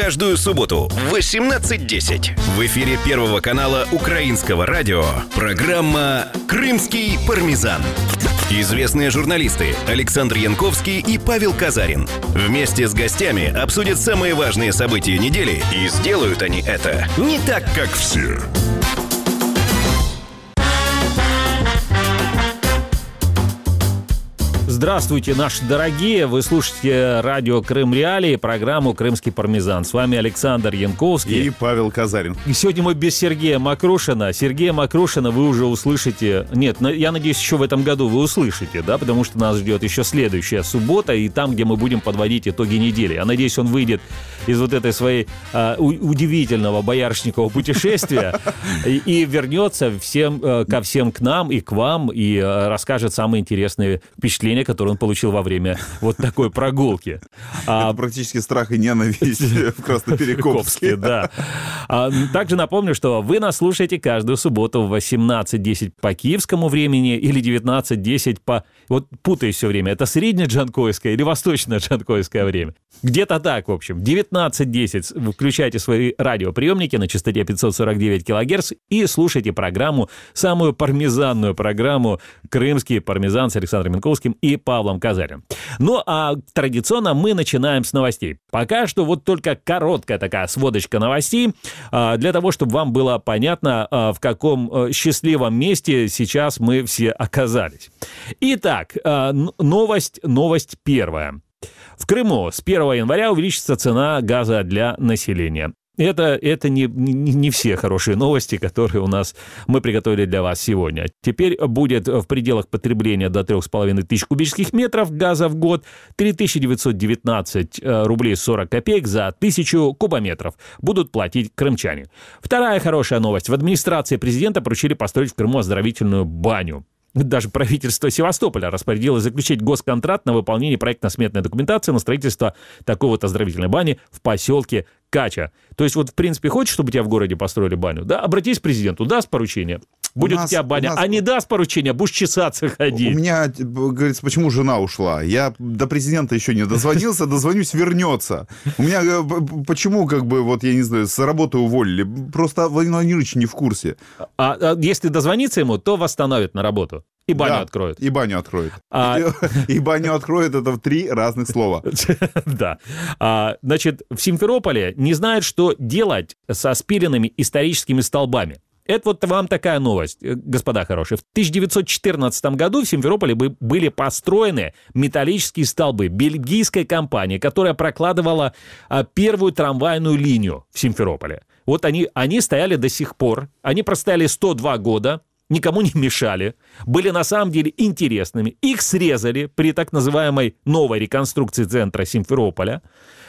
Каждую субботу в 18:10 в эфире Первого канала Украинского радио программа «Крымский пармезан». Известные журналисты Александр Янковский и Павел Казарин вместе с гостями обсудят самые важные события недели, и сделают они это не так, как все. Здравствуйте, наши дорогие! Вы слушаете радио Крым Реалии, программу «Крымский пармезан». С вами Александр Янковский и Павел Казарин. И сегодня мы без Сергея Макрушина. Сергея Макрушина вы уже услышите... Нет, я надеюсь, еще в этом году вы услышите, да, потому что нас ждет еще следующая суббота, и там, где мы будем подводить итоги недели. Я надеюсь, он выйдет из вот этой своей удивительного боярышникового путешествия и вернется ко всем к нам и к вам, и расскажет самые интересные впечатления, который он получил во время вот такой прогулки. Это практически страх и ненависть в Красноперекопске. Да. Также напомню, что вы нас слушаете каждую субботу в 18:10 по киевскому времени или 19:10 по... Вот путаюсь все время, это среднеджанкойское или восточно-джанкойское время. Где-то так, в общем. 19:10 включайте свои радиоприемники на частоте 549 кГц и слушайте программу, самую пармезанную программу «Крымский пармезан» с Александром Янковским и Павлом Казарин. Ну, а традиционно мы начинаем с новостей. Пока что вот только короткая такая сводочка новостей, для того, чтобы вам было понятно, в каком счастливом месте сейчас мы все оказались. Итак, новость первая. В Крыму с 1 января увеличится цена газа для населения. Это не все хорошие новости, которые мы приготовили для вас сегодня. Теперь будет в пределах потребления до 3500 кубических метров газа в год 3919 рублей 40 копеек за 1000 кубометров будут платить крымчане. Вторая хорошая новость. В администрации президента поручили построить в Крыму оздоровительную баню. Даже правительство Севастополя распорядилось заключить госконтракт на выполнение проектно-сметной документации на строительство такой вот оздоровительной бани в поселке Кача. То есть вот, в принципе, хочешь, чтобы у тебя в городе построили баню? Да, обратись к президенту, даст поручение. Будет у тебя баня, а не даст поручения, будешь чесаться ходить. У меня, говорится, почему жена ушла? Я до президента еще не дозвонился, дозвонюсь, вернется. У меня, почему, я не знаю, с работы уволили? Просто Владимир Владимирович не в курсе. А если дозвониться ему, то восстановит на работу. И баню откроет. И баню откроет. И баню откроет — это 3 разных слова. Да. Значит, в Симферополе не знают, что делать со спиленными историческими столбами. Это вот вам такая новость, господа хорошие. В 1914 году в Симферополе были построены металлические столбы бельгийской компании, которая прокладывала первую трамвайную линию в Симферополе. Вот они стояли до сих пор, они простояли 102 года, никому не мешали, были на самом деле интересными. Их срезали при так называемой новой реконструкции центра Симферополя.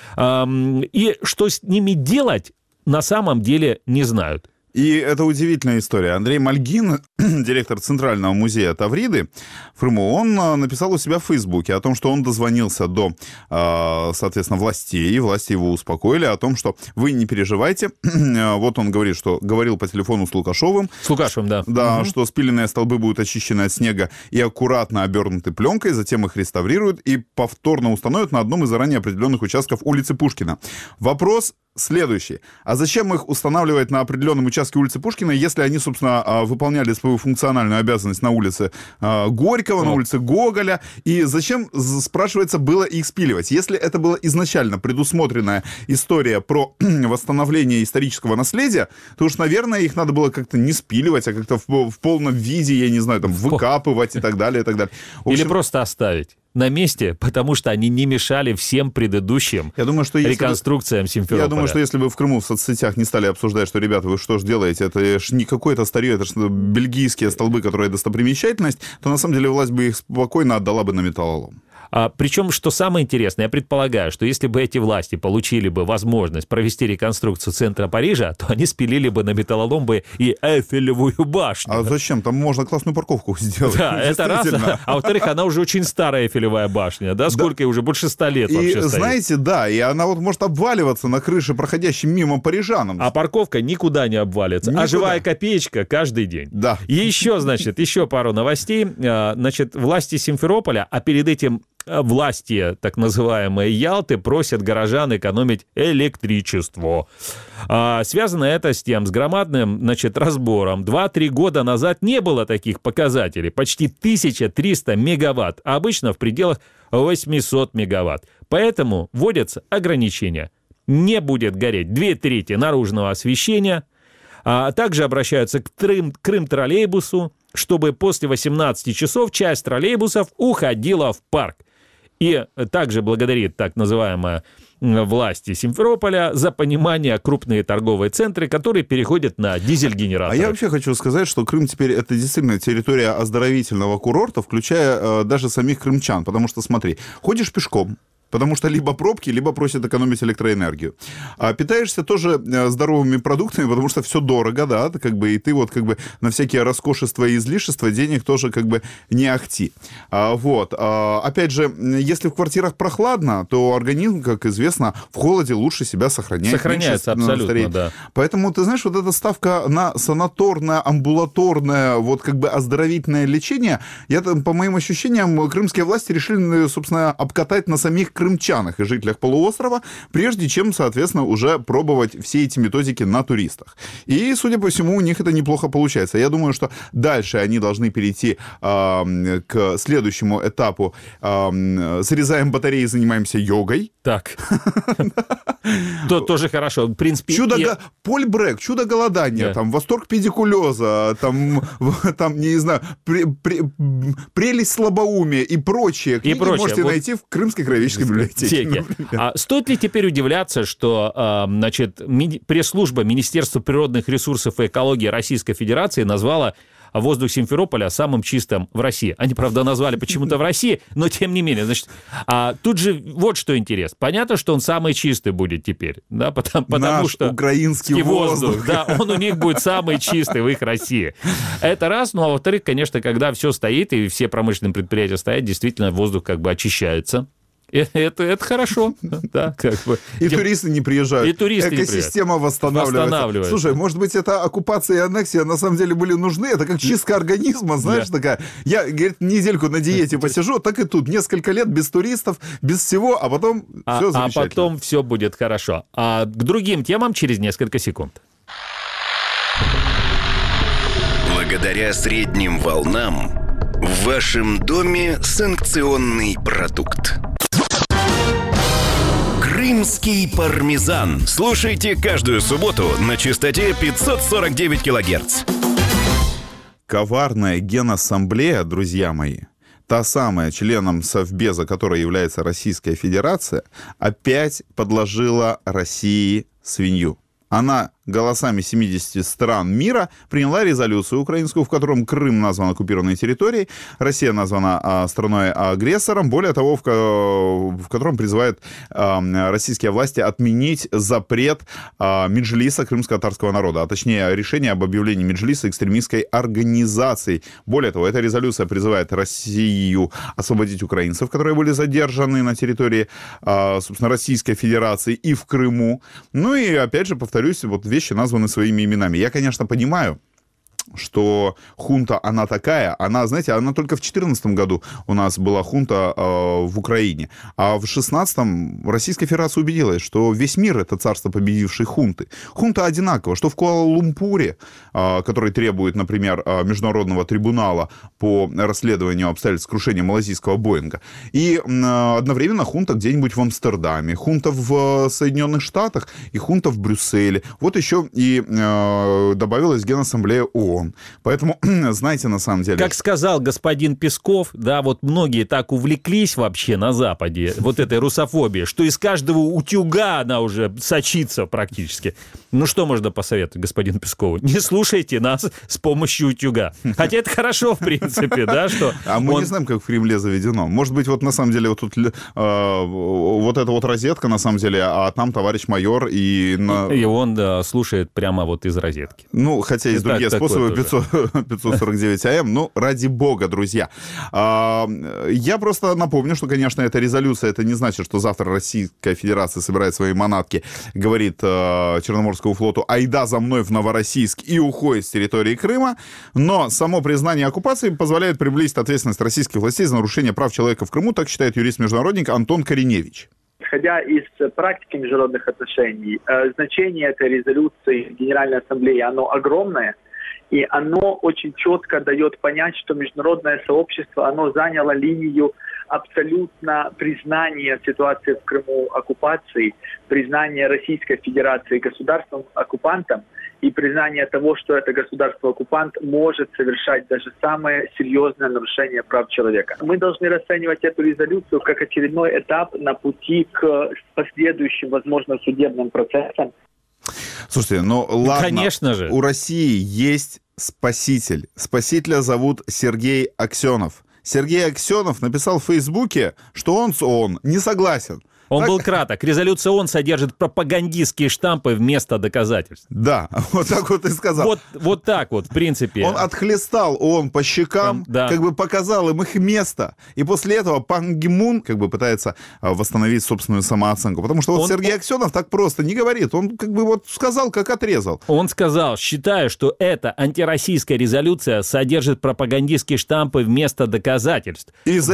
И что с ними делать, на самом деле не знают. И это удивительная история. Андрей Мальгин, директор Центрального музея Тавриды в Крыму, он написал у себя в Фейсбуке о том, что он дозвонился до, соответственно, властей. Власти его успокоили о том, что вы не переживайте. Вот он говорит, что говорил по телефону с Лукашовым. С Лукашевым, да. Да, что спиленные столбы будут очищены от снега и аккуратно обернуты пленкой, затем их реставрируют и повторно установят на одном из заранее определенных участков улицы Пушкина. Вопрос следующий. А зачем их устанавливать на определенном участке улицы Пушкина, если они, собственно, выполняли свою функциональную обязанность на улице Горького, на улице Гоголя? И зачем, спрашивается, было их спиливать? Если это была изначально предусмотренная история про восстановление исторического наследия, то уж, наверное, их надо было как-то не спиливать, а как-то в полном виде, я не знаю, там, выкапывать и так далее, и так далее. В общем, или просто оставить на месте, потому что они не мешали всем предыдущим реконструкциям Симферополя. Я думаю, что если бы в Крыму в соцсетях не стали обсуждать, что, ребята, вы что ж делаете, это ж не какое-то старье, это ж бельгийские столбы, которые достопримечательность, то на самом деле власть бы их спокойно отдала бы на металлолом. Причем, что самое интересное, я предполагаю, что если бы эти власти получили бы возможность провести реконструкцию центра Парижа, то они спилили бы на металлолом бы и Эйфелевую башню. А зачем? Там можно классную парковку сделать. Да, это раз. А во-вторых, она уже очень старая Эйфелевая башня, да? Сколько ей уже? Больше 100 лет вообще стоит. И знаете, да, и она вот может обваливаться на крыше проходящим мимо парижанам. А парковка никуда не обвалится. Никуда. А живая копеечка каждый день. Да. И еще, значит, пару новостей. Значит, власти Симферополя, а перед этим власти, так называемые Ялты, просят горожан экономить электричество. Связано это с тем, с громадным, значит, разбором. 2-3 года назад не было таких показателей. Почти 1300 мегаватт, а обычно в пределах 800 мегаватт. Поэтому вводятся ограничения. Не будет гореть 2/3 наружного освещения. Также обращаются к Крым-троллейбусу, чтобы после 18 часов часть троллейбусов уходила в парк. И также благодарит так называемая власти Симферополя за понимание крупные торговые центры, которые переходят на дизель-генераторы. А я вообще хочу сказать, что Крым теперь это действительно территория оздоровительного курорта, включая даже самих крымчан. Потому что, смотри, ходишь пешком, потому что либо пробки, либо просят экономить электроэнергию. А питаешься тоже здоровыми продуктами, потому что все дорого, да, как бы, и ты вот как бы на всякие роскошества и излишества денег тоже как бы не ахти. Вот. Опять же, если в квартирах прохладно, то организм, как известно, в холоде лучше себя сохраняет. Сохраняется абсолютно, да. Поэтому, ты знаешь, вот эта ставка на санаторное, амбулаторное, вот как бы оздоровительное лечение, по моим ощущениям, крымские власти решили, собственно, обкатать на самих крымчанах и жителях полуострова, прежде чем, соответственно, уже пробовать все эти методики на туристах. И, судя по всему, у них это неплохо получается. Я думаю, что дальше они должны перейти к следующему этапу. Срезаем батареи, занимаемся йогой. Так. То тоже хорошо. В принципе... Польбрек, чудо голодания, там, восторг педикулеза, там, не знаю, прелесть слабоумия и прочие книги можете найти в Крымской краеведческой библиотеке. Стоит ли теперь удивляться, что, значит, пресс-служба Министерства природных ресурсов и экологии Российской Федерации назвала воздух Симферополя самым чистым в России. Они, правда, назвали почему-то в России, но тем не менее. Значит, тут же вот что интересно. Понятно, что он самый чистый будет теперь, да, потому что украинский воздух. Да, он у них будет самый чистый в их России. Это раз. Ну, а во-вторых, конечно, когда все стоит и все промышленные предприятия стоят, действительно воздух как бы очищается. Это хорошо. Да, как бы. И туристы не приезжают. И туристы экосистема восстанавливается. Слушай, может быть, это оккупация и аннексия на самом деле были нужны? Это как чистка организма, знаешь, такая. Я, говорит, недельку на диете посижу, так и тут. Несколько лет без туристов, без всего, а потом все замечательно. А потом все будет хорошо. А к другим темам через несколько секунд. Благодаря средним волнам в вашем доме санкционный продукт. Крымский пармезан. Слушайте каждую субботу на частоте 549 килогерц. Коварная Генассамблея, друзья мои, та самая, членом Совбеза, которой является Российская Федерация, опять подложила России свинью. Она голосами 70 стран мира приняла резолюцию украинскую, в котором Крым назван оккупированной территорией, Россия названа страной-агрессором, более того, в котором призывает российские власти отменить запрет Меджлиса крымско-татарского народа, а точнее решение об объявлении Меджлиса экстремистской организацией. Более того, эта резолюция призывает Россию освободить украинцев, которые были задержаны на территории, собственно, Российской Федерации и в Крыму. Ну и, опять же, повторюсь, вот вещи названы своими именами. Я, конечно, понимаю, что хунта, она такая, она, знаете, она только в 2014 году у нас была хунта в Украине, а в 2016 Российская Федерация убедилась, что весь мир — это царство победившей хунты. Хунта одинакова, что в Куала-Лумпуре, который требует, например, международного трибунала по расследованию обстоятельств крушения малазийского Боинга, и одновременно хунта где-нибудь в Амстердаме, хунта в Соединенных Штатах и хунта в Брюсселе. Вот еще и добавилась Генассамблея ООН. Поэтому, знаете, на самом деле... Как сказал господин Песков, да, вот многие так увлеклись вообще на Западе вот этой русофобией, что из каждого утюга она уже сочится практически. Ну, что можно посоветовать господину Пескову? Не слушайте нас с помощью утюга. Хотя это хорошо, в принципе, да, что... А мы не знаем, как в Кремле заведено. Может быть, вот на самом деле вот тут вот эта вот розетка, на самом деле, а там товарищ майор и... И он, да, слушает прямо вот из розетки. Ну, хотя есть другие способы Спрашиваю 549 АМ. Ну, ради бога, друзья. Я просто напомню, что, конечно, эта резолюция, это не значит, что завтра Российская Федерация собирает свои манатки, говорит Черноморскому флоту: айда за мной в Новороссийск, и уходит с территории Крыма. Но само признание оккупации позволяет приблизить ответственность российских властей за нарушение прав человека в Крыму, так считает юрист-международник Антон Кореневич. Исходя из практики международных отношений, значение этой резолюции Генеральной Ассамблеи, оно огромное, и оно очень четко дает понять, что международное сообщество, оно заняло линию абсолютно признания ситуации в Крыму оккупации, признания Российской Федерации государством-оккупантом и признание того, что это государство-оккупант может совершать даже самое серьезное нарушение прав человека. Мы должны расценивать эту резолюцию как очередной этап на пути к последующим, возможно, судебным процессам. Слушайте, ну ладно, конечно же. У России есть спаситель. Спасителя зовут Сергей Аксенов. Сергей Аксенов написал в Фейсбуке, что он не согласен. Он был краток. Резолюция ООН содержит пропагандистские штампы вместо доказательств. Да, вот так вот и сказал. Вот так вот, в принципе. Он отхлестал ООН по щекам, да. как бы показал им их место. И после этого Пан Ги Мун как бы пытается восстановить собственную самооценку. Потому что Сергей Аксенов так просто не говорит. Он как бы вот сказал, как отрезал. Он сказал: считаю, что эта антироссийская резолюция содержит пропагандистские штампы вместо доказательств.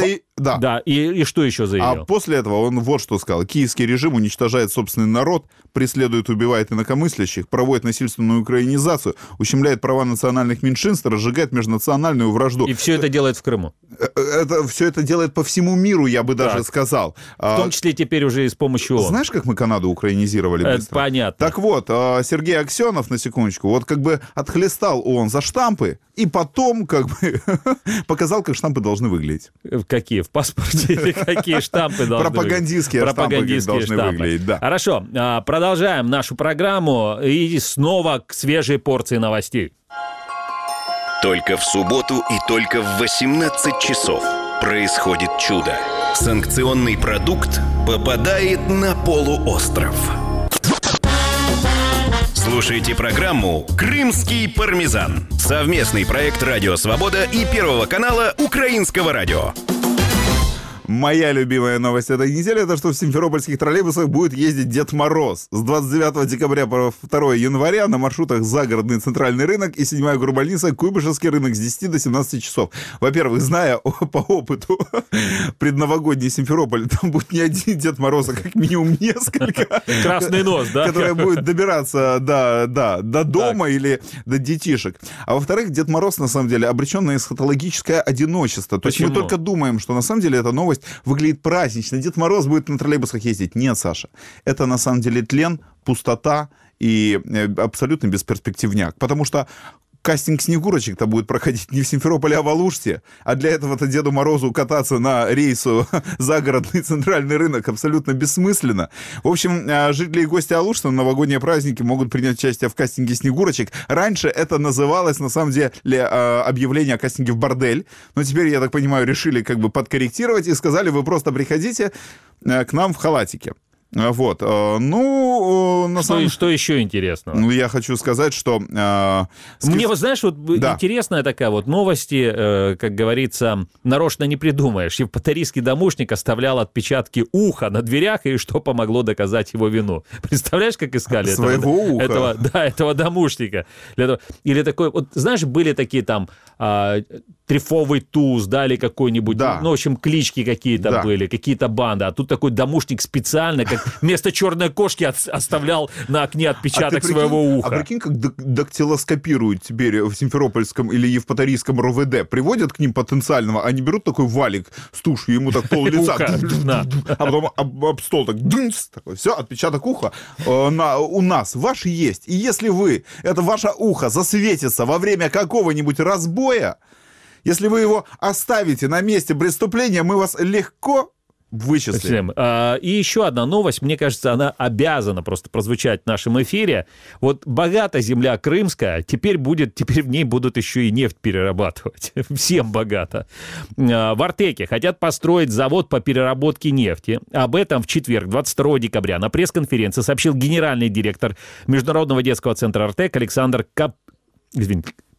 Да, и что еще заявил? А после этого он вот что сказал. Киевский режим уничтожает собственный народ, преследует, убивает инакомыслящих, проводит насильственную украинизацию, ущемляет права национальных меньшинств, разжигает межнациональную вражду. И все это делает в Крыму. Все это делает по всему миру, я бы даже сказал. В том числе теперь уже и с помощью ООН. Знаешь, как мы Канаду украинизировали быстро? Понятно. Так вот, Сергей Аксенов, на секундочку, вот как бы отхлестал ООН за штампы, и потом как бы показал, как штампы должны выглядеть. Какие? В паспорте или какие штампы должны Пропагандистские штампы должны выглядеть, да. Хорошо, продолжаем нашу программу и снова к свежей порции новостей. Только в субботу и только в 18 часов происходит чудо. Санкционный продукт попадает на полуостров. Слушайте программу «Крымский пармезан». Совместный проект «Радио Свобода» и Первого канала Украинского радио. Моя любимая новость этой недели — это что в симферопольских троллейбусах будет ездить Дед Мороз. С 29 декабря по 2 января на маршрутах Загородный центральный рынок и 7-я горбольница Куйбышевский рынок с 10 до 17 часов. Во-первых, зная по опыту предновогодний Симферополь, там будет не один Дед Мороз, а как минимум несколько. Красный нос, да? Который будет добираться до дома или до детишек. А во-вторых, Дед Мороз, на самом деле, обречен на эсхатологическое одиночество. То есть мы только думаем, что на самом деле эта новость выглядит празднично. Дед Мороз будет на троллейбусах ездить. Нет, Саша. Это на самом деле тлен, пустота и абсолютно бесперспективняк. Потому что кастинг Снегурочек-то будет проходить не в Симферополе, а в Алуште. А для этого-то Деду Морозу кататься на рейсу Загородный центральный рынок абсолютно бессмысленно. В общем, жители и гости Алушты на новогодние праздники могут принять участие в кастинге Снегурочек. Раньше это называлось, на самом деле, объявление о кастинге в бордель. Но теперь, я так понимаю, решили как бы подкорректировать и сказали: вы просто приходите к нам в халатике. Вот, ну, на самом деле... Что еще интересного? Ну, я хочу сказать, что... Мне, вот знаешь, вот интересная такая вот новости, как говорится, нарочно не придумаешь. Евпаторийский домушник оставлял отпечатки уха на дверях, и что помогло доказать его вину. Представляешь, как искали своего уха? Этого домушника. Или такой, вот знаешь, были такие там... Трефовый туз, да, или какой-нибудь, ну, в общем, клички какие-то были, какие-то банды. А тут такой домушник специально, как вместо черной кошки оставлял на окне отпечаток своего уха. А прикинь, как дактилоскопируют теперь в Симферопольском или Евпаторийском РОВД. Приводят к ним потенциального, они берут такой валик с тушью, ему так пол-лица, а потом об стол так, все, отпечаток уха у нас, ваш есть. И если это ваше ухо засветится во время какого-нибудь разбоя, если вы его оставите на месте преступления, мы вас легко вычислим. И еще одна новость, мне кажется, она обязана просто прозвучать в нашем эфире. Вот богата земля крымская, теперь в ней будут еще и нефть перерабатывать. Всем богато. В Артеке хотят построить завод по переработке нефти. Об этом в четверг, 22 декабря, на пресс-конференции сообщил генеральный директор Международного детского центра Артек Александр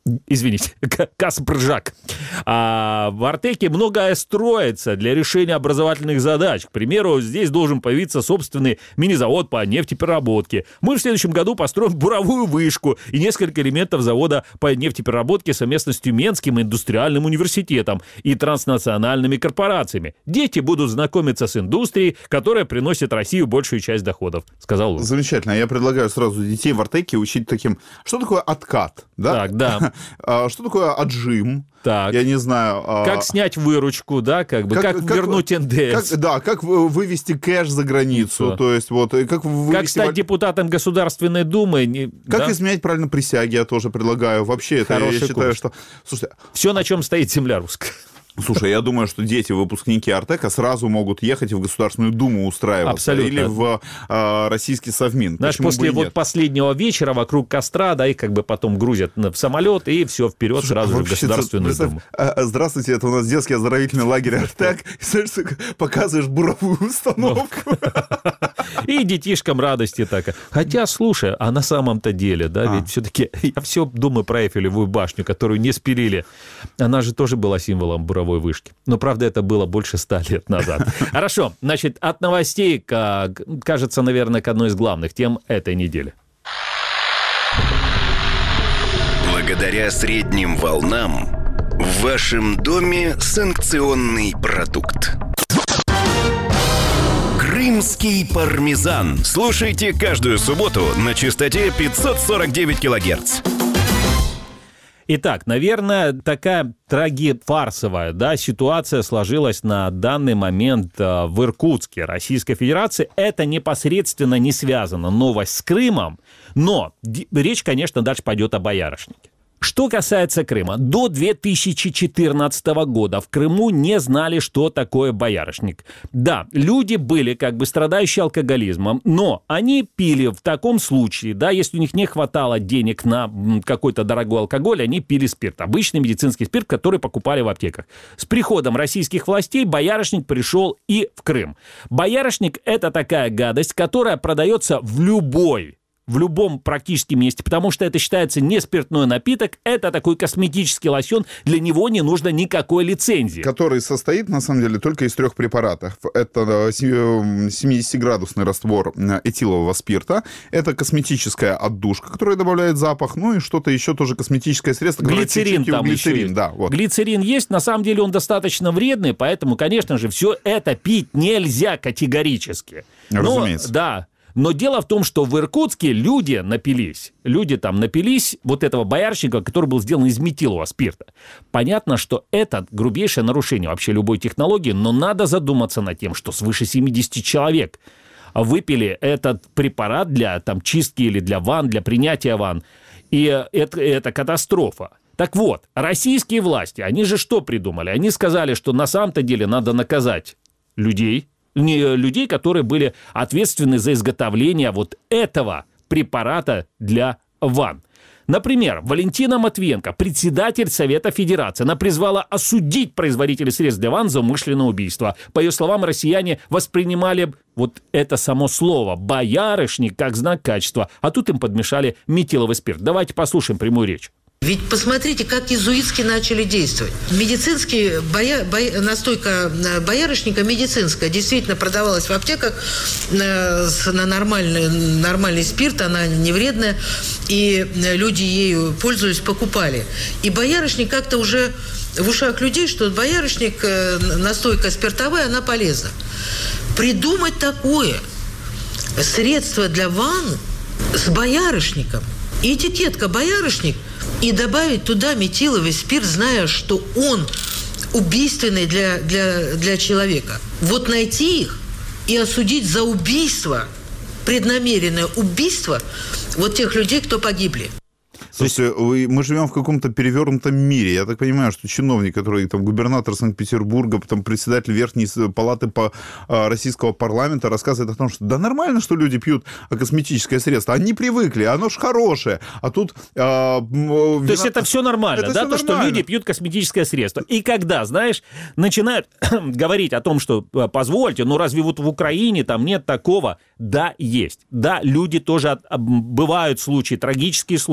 Извините, Каспржак. В Артеке многое строится для решения образовательных задач. К примеру, здесь должен появиться собственный мини-завод по нефтепереработке. Мы в следующем году построим буровую вышку и несколько элементов завода по нефтепереработке совместно с Тюменским индустриальным университетом и транснациональными корпорациями. Дети будут знакомиться с индустрией, которая приносит Россию большую часть доходов, сказал он. Замечательно. Я предлагаю сразу детей в Артеке учить таким... Что такое откат? Да? Так, да. Что такое отжим? Так. Я не знаю... Как снять выручку, да, как вернуть НДС. Как вывести кэш за границу. То есть вот... Как стать депутатом Государственной Думы. Как изменять правильно присяги, я тоже предлагаю. Вообще, это я считаю, что... Слушайте, все, на чем стоит земля русская. Слушай, я думаю, что дети, выпускники Артека, сразу могут ехать в Государственную Думу устраиваться. Абсолютно. Или в Российский Совмин. Знаешь, после вот последнего вечера вокруг костра, да, их как бы потом грузят в самолет, и все, вперед. Слушай, сразу же в Государственную Думу. Здравствуйте, это у нас детский оздоровительный лагерь Артек. И, знаешь, показываешь буровую установку. И детишкам радости так. Хотя, слушай, а на самом-то деле, да, ведь все-таки я все думаю про Эйфелевую башню, которую не спилили. Она же тоже была символом буровой вышки. Но, правда, это было больше 100 лет назад. Хорошо, значит, от новостей, кажется, наверное, к одной из главных тем этой недели. Благодаря средним волнам в вашем доме санкционный продукт. Крымский пармезан. Слушайте каждую субботу на частоте 549 килогерц. Итак, наверное, такая трагефарсовая, да, ситуация сложилась на данный момент в Иркутске, Российской Федерации. Это непосредственно не связано, новость с Крымом, но речь, конечно, дальше пойдет о боярышнике. Что касается Крыма, до 2014 года в Крыму не знали, что такое боярышник. Да, люди были как бы страдающие алкоголизмом, но они пили в таком случае, да, если у них не хватало денег на какой-то дорогой алкоголь, они пили спирт, обычный медицинский спирт, который покупали в аптеках. С приходом российских властей боярышник пришел и в Крым. Боярышник – это такая гадость, которая продается в любом практически месте, потому что это считается не спиртной напиток, это такой косметический лосьон, для него не нужно никакой лицензии. Который состоит, на самом деле, только из 3 препаратов. Это 70-градусный раствор этилового спирта, это косметическая отдушка, которая добавляет запах, ну и что-то еще тоже косметическое средство. Глицерин там глицерин, еще есть. Да, вот. Глицерин есть, на самом деле он достаточно вредный, поэтому, конечно же, все это пить нельзя категорически. Разумеется. Да. Но дело в том, что в Иркутске люди там напились вот этого боярышника, который был сделан из метилового спирта. Понятно, что это грубейшее нарушение вообще любой технологии, но надо задуматься над тем, что свыше 70 человек выпили этот препарат для там, чистки или для ванн, для принятия ванн. И это катастрофа. Так вот, российские власти, они же что придумали? Они сказали, что на самом-то деле надо наказать людей, которые были ответственны за изготовление вот этого препарата для ванн. Например, Валентина Матвиенко, председатель Совета Федерации, она призвала осудить производителей средств для ванн за умышленное убийство. По ее словам, россияне воспринимали вот это само слово «боярышник» как знак качества, а тут им подмешали метиловый спирт. Давайте послушаем прямую речь. Ведь посмотрите, как иезуитски начали действовать. Настойка боярышника медицинская действительно продавалась в аптеках на нормальный спирт, она не вредная, и люди ею пользуясь, покупали. И боярышник как-то уже в ушах людей, что боярышник, настойка спиртовая, она полезна. Придумать такое средство для ванн с боярышником, этикетка боярышник, и добавить туда метиловый спирт, зная, что он убийственный для человека. Вот найти их и осудить за убийство, преднамеренное убийство вот тех людей, кто погибли. Слушайте, мы живем в каком-то перевернутом мире. Я так понимаю, что чиновник, который там губернатор Санкт-Петербурга, потом председатель Верхней палаты российского парламента рассказывает о том, что да нормально, что люди пьют косметическое средство. Они привыкли, оно ж хорошее. А тут... То есть это все нормально, да? То, что люди пьют косметическое средство. И когда, знаешь, начинают говорить о том, что позвольте, ну разве вот в Украине там нет такого? Да, есть. Да, люди тоже... Бывают случаи, трагические случаи, когда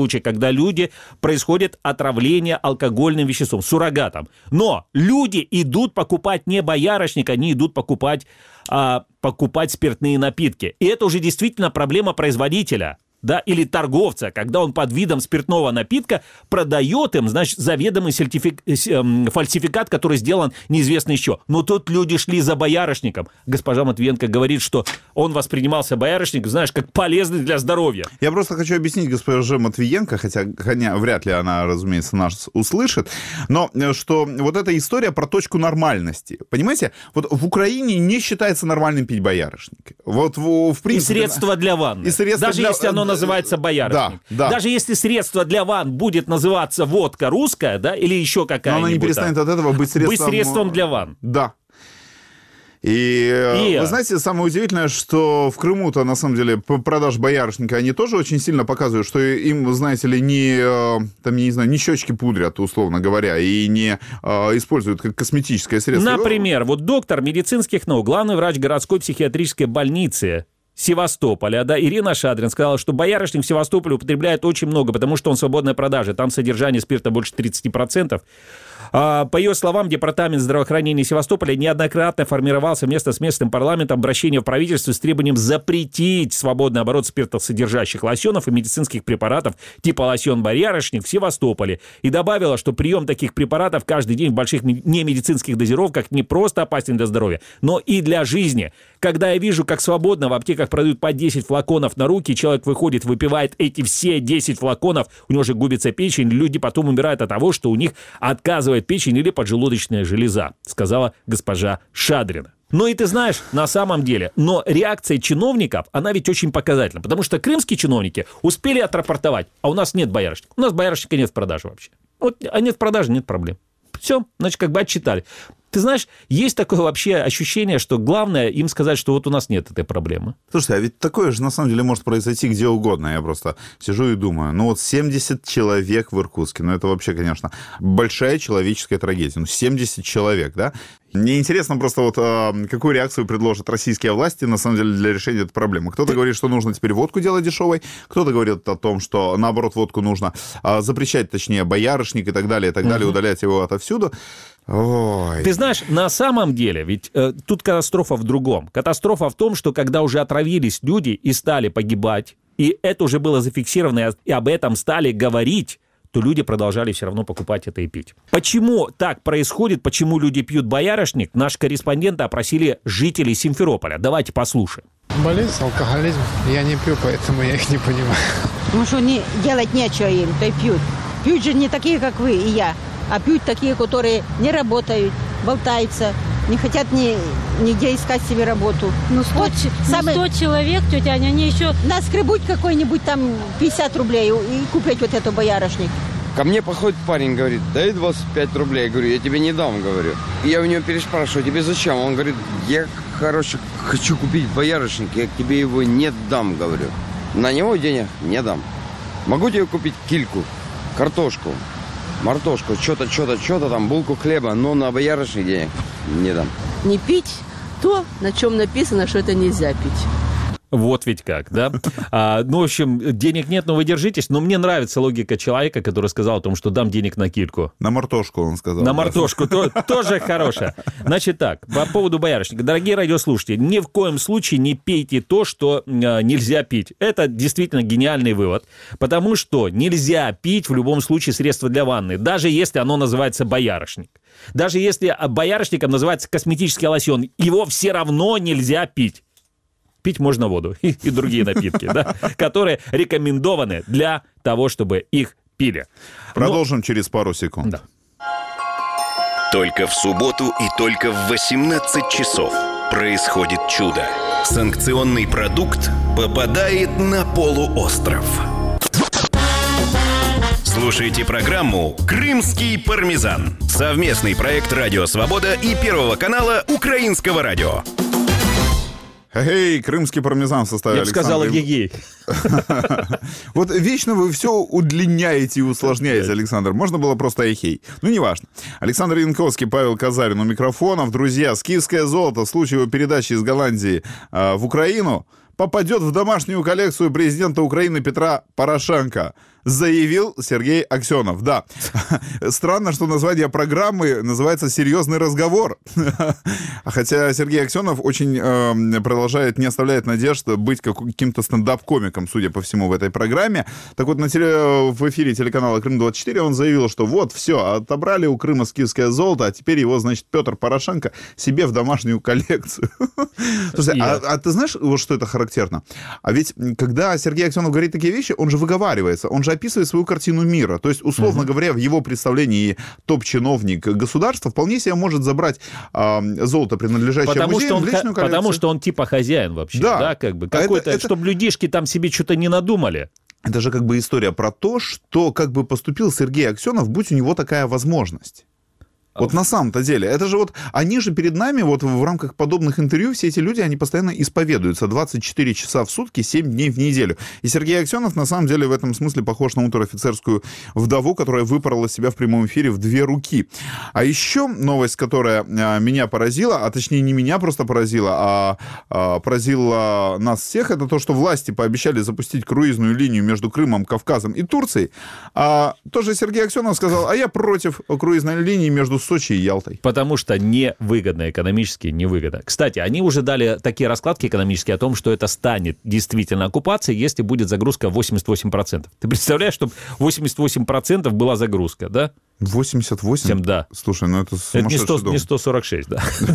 люди происходит отравление алкогольным веществом, суррогатом. Но люди идут покупать не боярышник, они идут покупать спиртные напитки. И это уже действительно проблема производителя. Да, или торговца, когда он под видом спиртного напитка продает им, значит, заведомый фальсификат, который сделан неизвестно еще. Но тут люди шли за боярышником. Госпожа Матвиенко говорит, что он воспринимался боярышник, знаешь, как полезный для здоровья. Я просто хочу объяснить госпоже Матвиенко, хотя вряд ли она, разумеется, нас услышит, но что вот эта история про точку нормальности. Понимаете, вот в Украине не считается нормальным пить боярышник. Вот в принципе... И средства для ванны. Даже если оно называется боярышник. Да. Даже если средство для ванн будет называться водка русская, да, или еще какая-нибудь. Но она не перестанет от этого быть средством для ванн. Да. И вы знаете, самое удивительное, что в Крыму-то, на самом деле, продаж боярышника, они тоже очень сильно показывают, что им, знаете ли, не щечки пудрят, условно говоря, и не используют как косметическое средство. Например, вот доктор медицинских наук, главный врач городской психиатрической больницы Севастополя, да, Ирина Шадрин сказала, что боярышник в Севастополе употребляет очень много, потому что он в свободной продаже, там содержание спирта больше 30%. По ее словам, Департамент здравоохранения Севастополя неоднократно формировал совместно с местным парламентом обращение в правительство с требованием запретить свободный оборот спиртосодержащих лосьонов и медицинских препаратов типа лосьон-боярышник в Севастополе. И добавила, что прием таких препаратов каждый день в больших немедицинских дозировках не просто опасен для здоровья, но и для жизни. Когда я вижу, как свободно в аптеках продают по 10 флаконов на руки, человек выходит, выпивает эти все 10 флаконов, у него же губится печень, люди потом умирают от того, что у них отказывает печень или поджелудочная железа, сказала госпожа Шадрина. Ну и ты знаешь, на самом деле, но реакция чиновников, она ведь очень показательна, потому что крымские чиновники успели отрапортовать, а у нас нет боярышника. У нас боярышника нет в продаже вообще. Вот, а нет в продаже, нет проблем. Все, значит, как бы отчитали. Ты знаешь, есть такое вообще ощущение, что главное им сказать, что вот у нас нет этой проблемы. Слушай, а ведь такое же на самом деле может произойти где угодно. Я просто сижу и думаю, ну вот 70 человек в Иркутске, ну это вообще, конечно, большая человеческая трагедия. Ну 70 человек, да? Мне интересно просто вот, какую реакцию предложат российские власти, на самом деле, для решения этой проблемы. Кто-то говорит, что нужно теперь водку делать дешевой, кто-то говорит о том, что, наоборот, водку нужно запрещать, точнее, боярышник и так далее, удалять его отовсюду. Ой. Ты знаешь, на самом деле, ведь тут катастрофа в другом. Катастрофа в том, что когда уже отравились люди и стали погибать, и это уже было зафиксировано, и об этом стали говорить, то люди продолжали все равно покупать это и пить. Почему так происходит, почему люди пьют боярышник, наши корреспонденты опросили жителей Симферополя. Давайте послушаем. Болезнь, алкоголизм. Я не пью, поэтому я их не понимаю. Ну что, делать нечего им, то и пьют. Пьют же не такие, как вы и я, а пьют такие, которые не работают, болтаются, не хотят нигде искать себе работу. Ну, 100 человек, тетя Аня, они еще... Наскребуть какой-нибудь там 50 рублей и купить вот эту боярышник. Ко мне подходит парень, говорит, дай 25 рублей. Я говорю, я тебе не дам, говорю. И я у него переспрашиваю, тебе зачем? Он говорит, я, хочу купить боярышник, я тебе его не дам, говорю. На него денег не дам. Могу тебе купить кильку, картошку, мартошку, что-то там, булку хлеба, но на боярышник денег не дам. Не пить то, на чем написано, что это нельзя пить. Вот ведь как, да? Ну, в общем, денег нет, но вы держитесь. Но мне нравится логика человека, который сказал о том, что дам денег на кильку. На мартошку, он сказал. На мартошку, тоже хорошая. Значит так, по поводу боярышника. Дорогие радиослушатели, ни в коем случае не пейте то, что нельзя пить. Это действительно гениальный вывод. Потому что нельзя пить в любом случае средство для ванны, даже если оно называется боярышник. Даже если боярышником называется косметический лосьон, его все равно нельзя пить. Пить можно воду и другие напитки, да, которые рекомендованы для того, чтобы их пили. Продолжим через пару секунд. Да. Только в субботу и только в 18 часов происходит чудо. Санкционный продукт попадает на полуостров. Слушайте программу «Крымский пармезан». Совместный проект «Радио Свобода» и Первого канала Украинского радио. Эй, крымский пармезан в составе Александра. Я бы сказала гей-гей. Вот вечно вы все удлиняете и усложняете, Александр. Можно было просто эхей. Ну, неважно. Александр Янковский, Павел Казарин у микрофонов. Друзья, скифское золото в случае его передачи из Голландии в Украину попадет в домашнюю коллекцию президента Украины Петра Порошенко, заявил Сергей Аксенов. Да, странно, что название программы называется «Серьезный разговор». Хотя Сергей Аксенов очень продолжает, не оставляет надежд быть каким-то стендап-комиком, судя по всему, в этой программе. Так вот, в эфире телеканала «Крым-24» он заявил, что вот, все, отобрали у Крыма скифское золото, а теперь его, значит, Петр Порошенко себе в домашнюю коллекцию. Слушай, а ты знаешь, вот что это характерно? А ведь, когда Сергей Аксенов говорит такие вещи, он же выговаривается, он же описывает свою картину мира. То есть, условно говоря, в его представлении топ-чиновник государства вполне себе может забрать золото, принадлежащее музею, в личную коллекцию. Потому что он типа хозяин вообще, да, как бы. Какой-то, чтобы людишки там себе что-то не надумали. Это же как бы история про то, что как бы поступил Сергей Аксенов, будь у него такая возможность. Вот на самом-то деле, это же вот, они же перед нами вот в рамках подобных интервью, все эти люди, они постоянно исповедуются 24 часа в сутки, 7 дней в неделю. И Сергей Аксенов на самом деле в этом смысле похож на унтер-офицерскую вдову, которая выпорола себя в прямом эфире в 2 руки. А еще новость, которая меня поразила, а точнее не меня просто поразила, а поразила нас всех, это то, что власти пообещали запустить круизную линию между Крымом, Кавказом и Турцией. А тоже Сергей Аксенов сказал, а я против круизной линии между Сочи и Ялтой. Потому что невыгодно, экономически невыгодно. Кстати, они уже дали такие раскладки экономические о том, что это станет действительно оккупацией, если будет загрузка 88%. Ты представляешь, чтобы 88% была загрузка, да? 88? Да. Слушай, ну это сумасшедший дом. Не 146,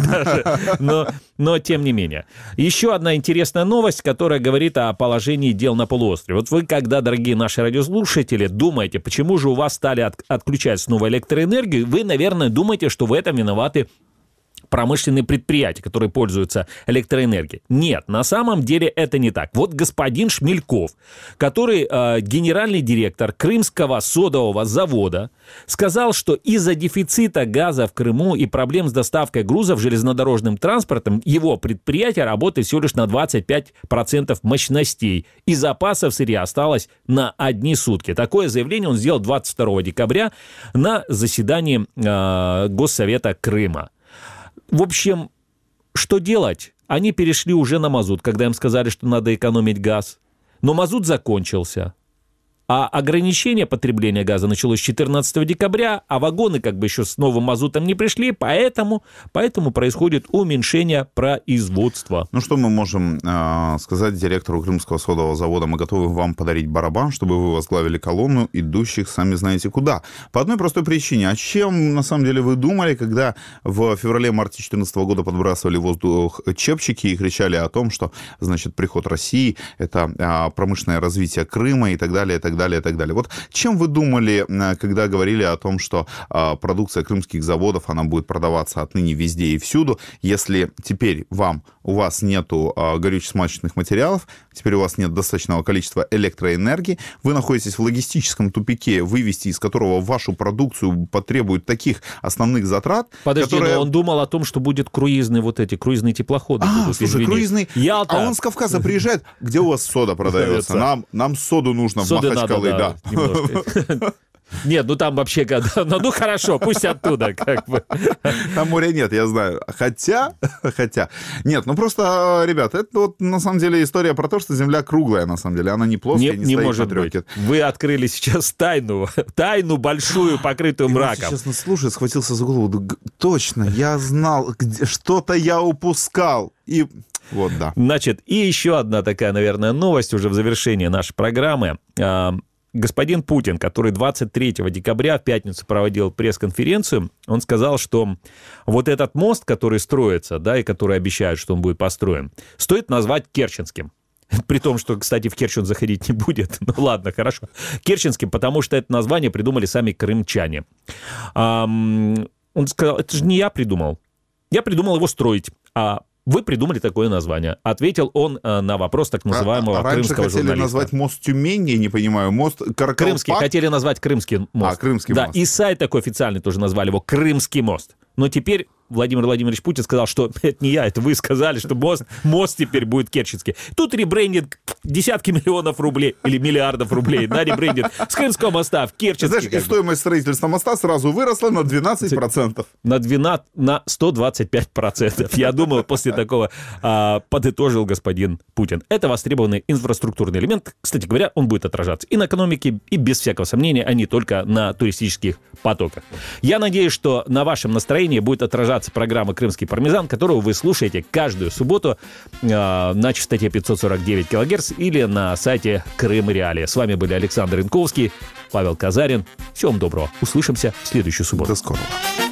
да. Но тем не менее. Еще одна интересная новость, которая говорит о положении дел на полуострове. Вот вы, когда, дорогие наши радиослушатели, думаете, почему же у вас стали отключать снова электроэнергию, вы, наверное, думаете, что в этом виноваты промышленные предприятия, которые пользуются электроэнергией. Нет, на самом деле это не так. Вот господин Шмельков, который генеральный директор Крымского содового завода, сказал, что из-за дефицита газа в Крыму и проблем с доставкой грузов железнодорожным транспортом его предприятие работает всего лишь на 25% мощностей, и запасов сырья осталось на 1 сутки. Такое заявление он сделал 22 декабря на заседании Госсовета Крыма. В общем, что делать? Они перешли уже на мазут, когда им сказали, что надо экономить газ. Но мазут закончился. А ограничение потребления газа началось с 14 декабря, а вагоны как бы еще с новым мазутом не пришли, поэтому происходит уменьшение производства. Ну, что мы можем сказать директору Крымского содового завода? Мы готовы вам подарить барабан, чтобы вы возглавили колонну идущих сами знаете куда. По одной простой причине. О чем, на самом деле, вы думали, когда в феврале-марте 2014 года подбрасывали в воздух чепчики и кричали о том, что, значит, приход России, это промышленное развитие Крыма и так далее, и так далее, и так далее. Вот чем вы думали, когда говорили о том, что продукция крымских заводов, она будет продаваться отныне везде и всюду, если теперь у вас нету горюче-смазочных материалов, теперь у вас нет достаточного количества электроэнергии, вы находитесь в логистическом тупике, вывести из которого вашу продукцию потребует таких основных затрат. Подожди, но он думал о том, что будет круизные теплоходы. Слушай, круизный. Ялта. А он с Кавказа приезжает, где у вас сода продается? Нам соду нужно в Махачкалы, да. Нет, ну там вообще, ну хорошо, пусть оттуда, как бы. Там моря нет, я знаю. Хотя, нет, ну просто, ребят, это вот на самом деле история про то, что Земля круглая, на самом деле, она не плоская, не стоит может на трёхе. быть. Вы открыли сейчас тайну большую, покрытую мраком. Честно, слушай, схватился за голову. Точно, я знал, что-то я упускал. И вот, да. Значит, и еще одна такая, наверное, новость уже в завершении нашей программы. Господин Путин, который 23 декабря в пятницу проводил пресс-конференцию, он сказал, что вот этот мост, который строится, да, и который обещают, что он будет построен, стоит назвать Керченским. При том, что, кстати, в Керчь он заходить не будет. Ну ладно, хорошо. Керченским, потому что это название придумали сами крымчане. Он сказал, это же не я придумал. Я придумал его строить, а вы придумали такое название. Ответил он на вопрос так называемого крымского журналиста. Раньше хотели назвать мост Тюмень, я не понимаю, мост Каракалпак. Крымский, хотели назвать Крымский мост. Крымский мост. Да, и сайт такой официальный тоже назвали его Крымский мост. Но теперь Владимир Владимирович Путин сказал, что это не я, это вы сказали, что мост теперь будет керченский. Тут ребрендинг десятки миллионов рублей или миллиардов рублей на ребрендинг с Крымского моста в Керченский. Знаешь, и стоимость строительства моста сразу выросла на 12%. На 125%. Я думаю, после такого подытожил господин Путин. Это востребованный инфраструктурный элемент. Кстати говоря, он будет отражаться и на экономике, и без всякого сомнения, а не только на туристических потоках. Я надеюсь, что на вашем настроении будет отражаться программа «Крымский пармезан», которую вы слушаете каждую субботу на частоте 549 кГц или на сайте Крым Реалии. С вами были Александр Янковский, Павел Казарин. Всего вам доброго. Услышимся в следующую субботу. До скорого.